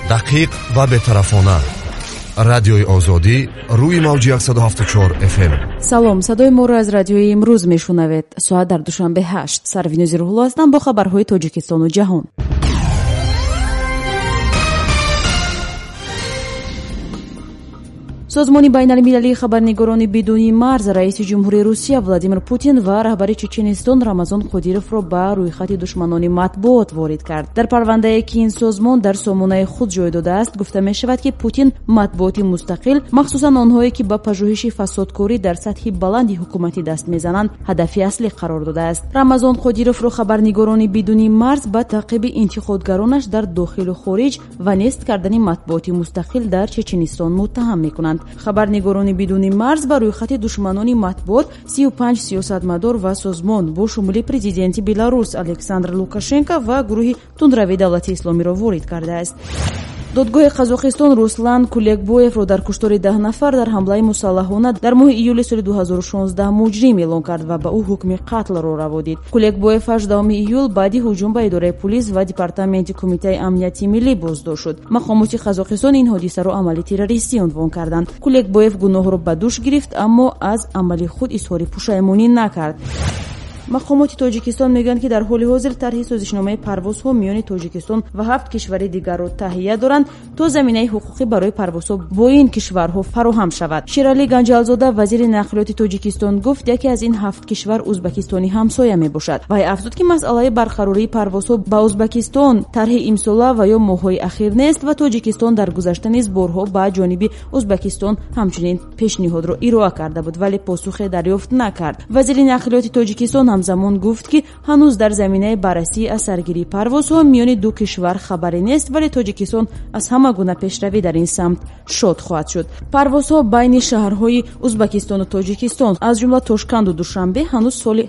دقیق و بطرفانه. رادیوی آزادی روی موج 174 FM. سلام، صدای ما را از رادیوی امروز میشنوید. ساعت در دوشنبه 8. سروین زیره‌الله هستم با خبرهای تاجیکستان و جهان. سازمان بین‌المللی خبرنگاران بدون مرز رئیس جمهوری روسیه ولادیمیر پوتین و رهبر چچنستان رمضان قادیروف را به رویخط دشمنان مطبوعات وارد کرد. در پرونده‌ای که این سازمان در سامانه خود جای داده است گفته می شود که پوتین مطبوعات مستقل، مخصوصا آنهایی که به پژوهش فسادکاری در سطح بلند حکومتی دست میزنند، هدف اصلی قرار داده است. رمضان قادیروف را خبرنگاران بدون مرز به تعقیب انتقادگرانش در داخل و خارج و نیست کردن مطبوعات مستقل در چچنستان متهم می‌کنند. خبرنگاران بدون مرز بر روی خط دشمنان مطبوعات 35 سیاستمدار و سازمان با شمول پرزیدنت بلاروس الکساندر لوکاشنکو و گروه تندروی دولت اسلامی را وارد کرده است. دادگاه قزاقستان руслан куликбоевро дар куштори 10 нафар дар ҳамлаи мусаллаҳона дар моҳи июли соли 2016 муҷрим эълон кард ва ба ӯ ҳукми қатлро раво дид. Куликбоев 18 июл баъди ҳуҷум ба идораи пулис ва департаменти кумитаи амнияти миллӣ боздошт шуд. мақомоти қазоқистон ин ҳодисаро амали террористӣ унвон карданд. Куликбоев гуноҳро ба дӯш гирифт, аммо аз амали худ изҳори пушаймонӣ накард. мақомоти тоҷикистон мегӯянд ки дар ҳоли ҳозир тарҳи созишномаи парвозҳо миёни тоҷикистон ва 7 кишвари дигарро таҳия доранд то заминаи ҳуқуқӣ барои парвозҳо бо ин кишварҳо фароҳам шавад. Ширалӣ Ганҷалзода вазири нақлиёти тоҷикистон гуфт яке аз ин 7 кишвар ӯзбекистони ҳамсоя мебошад. вай афзуд ки масъалаи барқарории парвозҳо ба ӯзбекистон тарҳи имсола ва ё моҳҳои ахир нест ва тоҷикистон дар гузашта низ борҳо ба ҷониби ӯзбекистон ҳамчунин пешниҳодро ироа карда буд, вале посухе дарёфт накард. вазири нақлиёти тоҷикистон ҳамзамон гуфт ки ҳанӯз дар заминаи баррасии асаргирии парвозҳо миёни ду кишвар хабаре нест, вале тоҷикистон аз ҳама гуна пешравӣ дар ин самт шод хоҳад шуд. парвозҳо байни шаҳрҳои ӯзбекистону тоҷикистон аз ҷумла Тошканду Душанбе ҳанӯз соли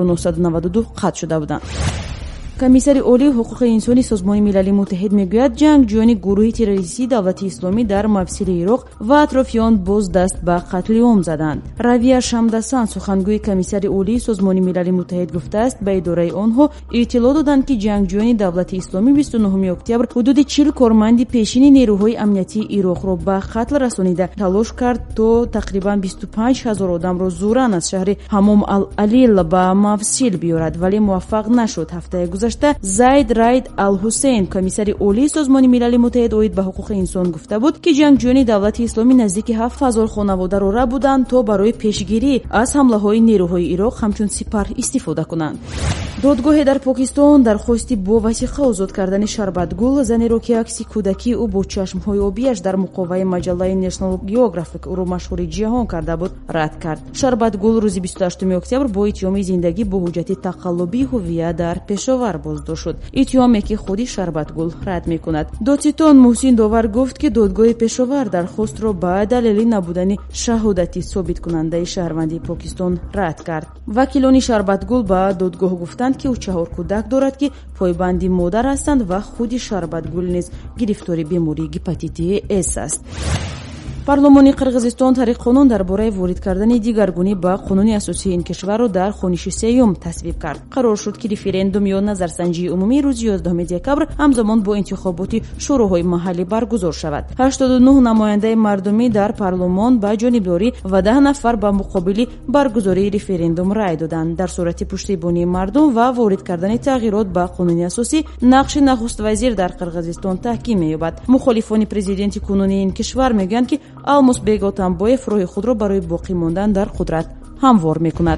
1992 қатъ шуда буданд. комиссари олии ҳуқуқи инсонии созмони милали муттаҳид мегӯяд ҷангҷӯёни гурӯҳи террористии давлати исломӣ дар мавсили ироқ ва атрофи он боз даст ба қатли ом заданд. равия шамдасан сухангӯи комиссари олии созмони милали муттаҳид гуфтааст ба идораи онҳо иттилоъ доданд ки ҷангҷӯёни давлати исломӣ 29 октябр ҳудуди 40 корманди пешини нерӯҳои амниятии ироқро ба қатл расонида талош кард то тақрибан 25 000 одамро зӯран аз шаҳри ҳамом ал-алил ба мавсил биёрад, вале муваффақ нашуд. ҳафтаи гузашта Зайд Раид Ал-Ҳусейн комиссари олии созмони милали муттаҳид оид ба ҳуқуқи инсон гуфта буд ки ҷангҷӯёни давлати исломӣ наздики 7000 хонаводаро рабуданд то барои пешгирӣ аз ҳамлаҳои нерӯҳои ироқ ҳамчун сипар истифода кунанд. додгоҳе дар Покистон дархости бо васиқа озод кардани Шарбатгул, занеро ки акси кӯдакии ӯ бо чашмҳои обияш дар муқоваи маҷаллаи National Geographic ӯро машҳури ҷаҳон карда буд, рад кард. Шарбатгул рӯзи 28 октябр бо иттиҳоми зиндагӣ бо ҳуҷҷати тақаллубии ҳуввия дар Пешовар боздошт шуд. иттиҳоме ки худи Шарбатгул рад мекунад. додситон Муҳсин Довар гуфт ки додгоҳи Пешовар дархостро ба далели набудани шаҳодати собиткунандаи шаҳрвандии Покистон рад кард. вакилони Шарбатгул ба додгоҳ гуфтанд ки ӯ 4 кӯдак дорад ки пойбанди модар ҳастанд ва худи Шарбатгул низ гирифтори бемории гепатити С аст. парлумони Қирғизистон тариққонун дар бораи ворид кардани дигаргунӣ ба қонуни асосии ин кишварро дар хониши сеюм тасвиб кард. қарор шуд ки референдум ё назарсанҷии умумӣ рӯзи 11 декабр ҳамзамон бо интихоботи шӯроҳои маҳаллӣ баргузор шавад. 89 намояндаи мардумӣ дар парлумон ба ҷонибдорӣ ва 10 нафар ба муқобили баргузории референдум рай доданд. дар сурати пуштибонии мардум ва ворид кардани тағйирот ба қонуни асосӣ нақши нахуст вазир дар Қирғизистон таҳким меёбад. мухолифони президенти кунунии ин кишвар мегӯянд ки Алмусбек Отамбоев роҳи худро барои боқӣ мондан дар қудрат ҳамвор мекунад.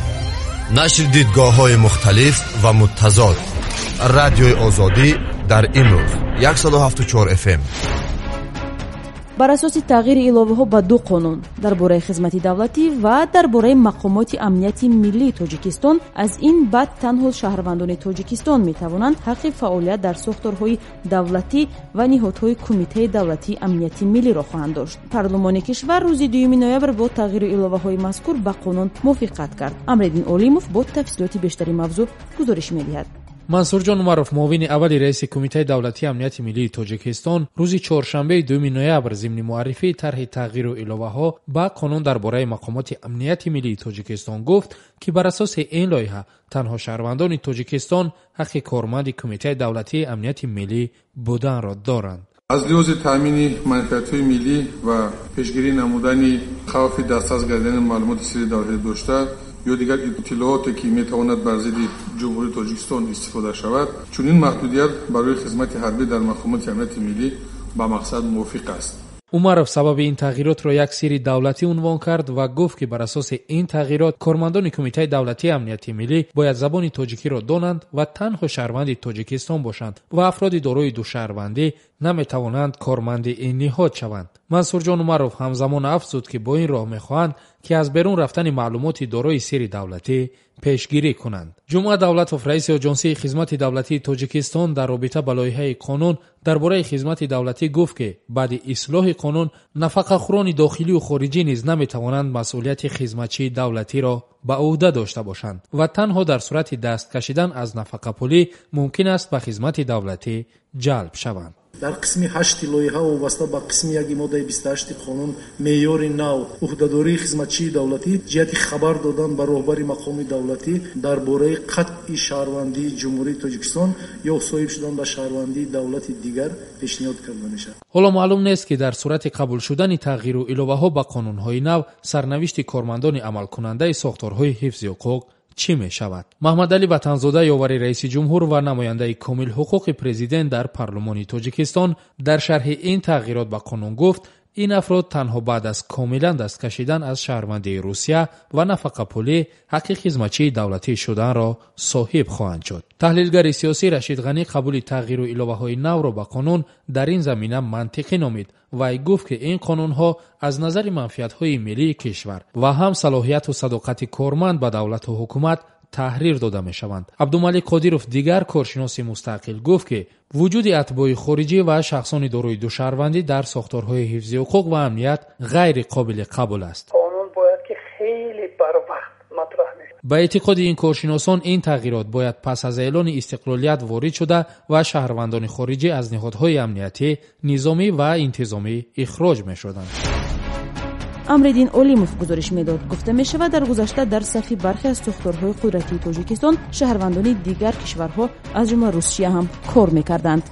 нашр дидгоҳҳои мухталиф ва муттазод. радиои озодӣ дар имрӯз 174 FM. бар асоси тағйири иловаҳо ба 2 қонун дар бораи хизмати давлатӣ ва дар бораи мақомоти амнияти миллии Тоҷикистон, аз ин баъд танҳо шаҳрвандони Тоҷикистон метавонанд ҳаққи фаъолият дар сохторҳои давлатӣ ва ниҳодҳои кумитаи давлатии амнияти миллиро хоҳанд дошт. парлумони кишвар рӯзи 2 ноябр бо тағйири иловаҳои мазкур ба қонун мувофиқат кард. Амриддин Олимов бо тафсилоти бештари мавзӯъ гузориш медиҳад. мансурҷон умаров муовини аввали раиси кумитаи давлатии амнияти миллии тоҷикистон рӯзи чоршанбеи 2 ноябр зимни муаррифии тарҳи тағйиру иловаҳо ба қонун дар бораи мақомоти амнияти миллии тоҷикистон гуфт ки бар асоси ин лоиҳа танҳо шаҳрвандони тоҷикистон ҳаққи корманди кумитаи давлатии амнияти миллӣ буданро доранд. از لحاظ تامین منفعت‌های ملی و پیشگیری نمودن خوف دست از گردیدن معلومات سری دولتی داشته یا دیگر اطلاعاتی که میتواند بر ضد جمهوری تاجیکستان استفاده شود، چون این محدودیت برای خدمت حربی در مفهومات امنیت ملی با مقصد موافق است. умаров сабаби ин тағйирот ро як сирри давлатӣ унвон кард ва гуфт ки бар асоси ин тағйирот кормандони кумитаи давлатии амнияти миллӣ бояд забони тоҷикиро донанд ва танҳо шаҳрванди тоҷикистон бошанд ва афроди дорои душаҳрвандӣ наметавонанд корманди ин ниҳод шаванд. мансурҷон умаров ҳамзамон афзуд ки бо ин роҳ мехоҳанд ки аз берун рафтани маълумоти дорои сирри давлатӣ пешгирӣ кунанд. ҷумъа давлатов раиси оҷонсии хизмати давлатии тоҷикистон дар робита ба лоиҳаи қонун дар бораи хизмати давлатӣ гуфт ки баъди ислоҳи қонун нафақахӯрони дохилию хориҷӣ низ наметавонанд масъулияти хизматчии давлатиро ба уҳда дошта бошанд ва танҳо дар сурати даст кашидан аз нафақапулӣ мумкин аст ба хизмати давлатӣ ҷалб шаванд. дар қисми 8 лоиҳа вобаста ба қисми 1 моддаи 28 қонун меъёри нав уҳдадории хизматчии давлатӣ ҷиҳати хабар додан ба роҳбари мақоми давлатӣ дар бораи қатъи шаҳрвандии ҷумҳурии тоҷикистон ё соҳиб шудан ба шаҳрвандии давлати дигар пешниҳод карда мешавад. ҳоло маълум нест ки дар сурати қабул шудани тағйиру иловаҳо ба қонунҳои нав сарнавишти кормандони амалкунандаи сохторҳои ҳифзи ҳуқуқ чӣ мешавад? маҳмадалӣ ватанзода ёвари раиси ҷумҳур ва намояндаи комилҳуқуқи президент дар парлумони тоҷикистон дар шарҳи ин тағйирот ба қонун гуфт ин афрод танҳо баъд аз комилан даст кашидан аз шаҳрвандии русия ва нафақапулӣ ҳаққи хизматчии давлатӣ шуданро соҳиб хоҳанд шуд. таҳлилгари сиёсӣ Рашид Ғанӣ қабули тағйиру иловаҳои навро ба қонун дар ин замина мантиқӣ номид. вай гуфт ки ин қонунҳо аз назари манфиатҳои миллии кишвар ва ҳам салоҳияту садоқати корманд ба давлату ҳукумат таҳрир дода мешаванд. абдумалик қодиров дигар коршиноси мустақил гуфт ки вуҷуди атбои хориҷӣ ва шахсони дорои душаҳрвандӣ дар сохторҳои ҳифзи ҳуқуқ ва амният ғайри қобили қабул аст. қонун бояд ки хеле барвақт матроҳ мешавад. ба эътиқоди ин коршиносон ин тағйирот бояд пас аз эълони истиқлолият ворид шуда ва шаҳрвандони хориҷӣ аз ниҳодҳои амниятӣ, низомӣ ва интизомӣ ихроҷ мешуданд. амриддин олимов гузориш медод. гуфта мешавад дар гузашта дар сафи бархе аз сохторҳои қудратии тоҷикистон шаҳрвандони дигар кишварҳо аз ҷумла русия ҳам кор мекарданд.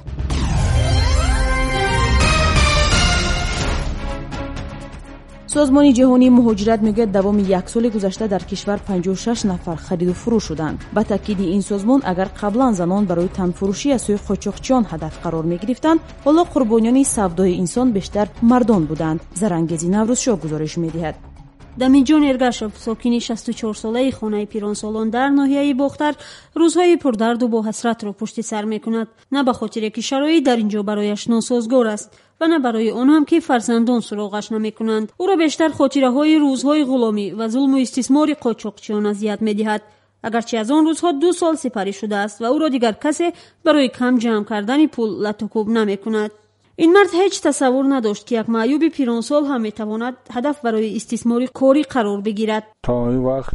созмони ҷаҳонии муҳоҷират мегӯяд давоми як соли гузашта дар кишвар 56 нафар хариду фурӯш шуданд. ба таъкиди ин созмон агар қаблан занон барои танфурӯшӣ аз сӯи қочоқчиён ҳадаф қарор мегирифтанд, ҳоло қурбониёни савдои инсон бештар мардон буданд. зарангези наврӯзшоҳ гузориш медиҳад. дамиҷон эргашев сокини 64-солаи хонаи пиронсолон дар ноҳияи бохтар рӯзҳои пурдарду боҳасратро пушти сар мекунад, на ба хотире ки шароит дар ин ҷо барояш носозгор аст ва на барои он ҳам ки фарзандон суроғаш намекунанд. ӯро бештар хотираҳои рӯзҳои ғуломӣ ва зулму истисмори қочоқчиён азият медиҳад. агарчи аз он рӯзҳо 2 сол сипарӣ шудааст ва ӯро дигар касе барои кам ҷамъ кардани пул латукуб намекунад. ин мард ҳеҷ тасаввур надошт ки як маъюби пиронсол ҳам метавонад ҳадаф барои истисмори корӣ қарор бигирад. то ин вақт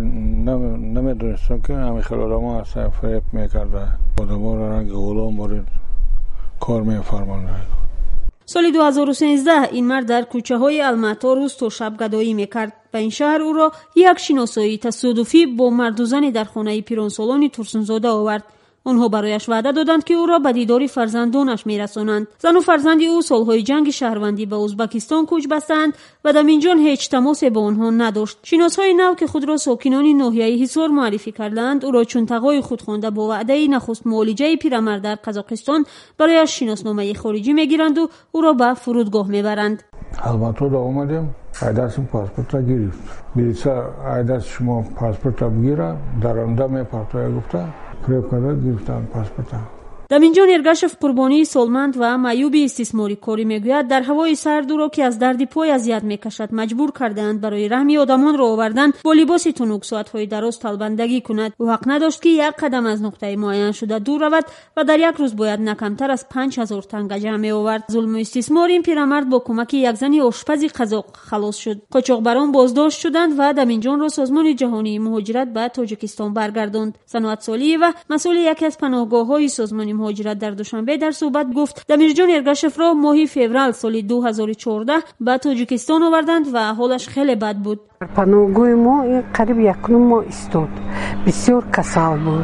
намедонистам ки ҳамин хел одамо ҳастанд фареб мекарда одаморо ранги ғулом борид кор мефармонданд. соли 2013 ин мард дар кӯчаҳои алмато рӯз то шаб гадоӣ мекард. ба ин шаҳр ӯро як шиносои тасодуфӣ бо марду зане дар хонаи пиронсолони Турсунзода овард. онҳо барояш ваъда доданд ки ӯро ба дидори фарзандонаш мерасонанд. зану фарзанди ӯ солҳои ҷанги шаҳрвандӣ ба Узбекистон кӯч бастанд ва даминҷон ҳеҷ тамосе бо онҳо надошт. шиносҳои нав ки худро сокинони ноҳияи ҳисор муаррифӣ карданд, ӯро чун тағои худ хонда бо ваъдаи нахуст муолиҷаи пирамард дар Қазоқистон барояш шиносномаи хориҷӣ мегиранду ӯро ба фурудгоҳ мебаранд. алматода омадем, айдасим паспорта гирифт. билиса айдас шумо паспорта бигира, дар онда мепартоя гуфта фиреб карда гирифтан паспорта. даминҷон эргашев қурбонии солманд ва маъюби истисмори корӣ мегӯяд дар ҳавои сард ӯро ки аз дарди пой азият мекашад маҷбур кардаанд барои раҳми одамонро овардан бо либоси тунук соатҳои дароз талбандагӣ кунад. ӯ ҳақ надошт ки як қадам аз нуқтаи муайян шуда дур равад ва дар як рӯз бояд на камтар аз 5000 танга ҷамъ меовард. зулму истисмор ин пирамард бо кӯмаки як зани ошпази қазоқ халос шуд. қочоқбарон боздошт шуданд ва даминҷонро созмони ҷаҳонии муҳоҷират ба тоҷикистон баргардонд. Саноат Солиева, масъули яке аз паноҳгоҳҳои созмони муҳоҷират дар Душанбе дар суҳбат гуфт дамирҷон эргашевро моҳи феврал соли 2014 ба тоҷикистон оварданд ва ҳолаш хеле бад буд. паноҳгоҳи мо қариб 1 моҳ истод. бисёр касал буд,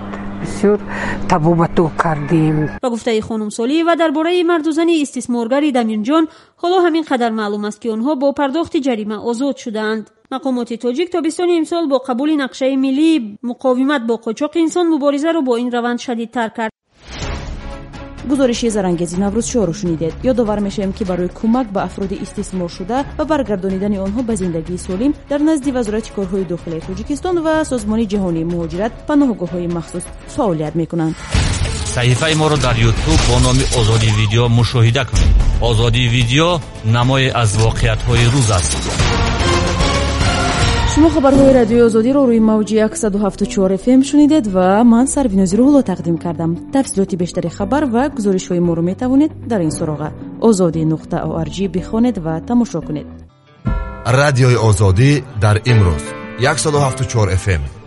بسیار تبابتو کردیم. با گفته خانم سالی و درباره مرد و زن استثمارگری دمینجان حالا همین قدر معلوم است که آنها با پرداخت جریمه آزاد شدند. مقامات تاجیک تابستان امسال با قبول نقشه ملی مقاومت با قاچاق انسان مبارزه را با این روند شدیدتر کرد. گزارشی زرانگیزی نوروز شو رو شنیدید. یادآور میشیم که برای کمک به افراد استثمار شده و برگردانیدن آنها به زندگی سالم در نزد وزارت کارهای داخلی تاجیکستان و سازمان جهانی مهاجرت پناهگاه‌های مخصوص فعالیت میکنند. صحیفه ما رو در یوتیوب با نام آزادی ویدیو مشاهده کنید. آزادی ویدیو نمای از واقعیت‌های روز است. شما خبرهای رادیوی آزادی رو روی موج 107.4 FM شنیدید و من سروینازی رو تقدیم کردم. تفصیلات بیشتر خبر و گزارش‌های ما رو میتوانید در این سراغ azadi.org بخوانید و تماشا کنید. رادیوی آزادی در امروز 107.4 FM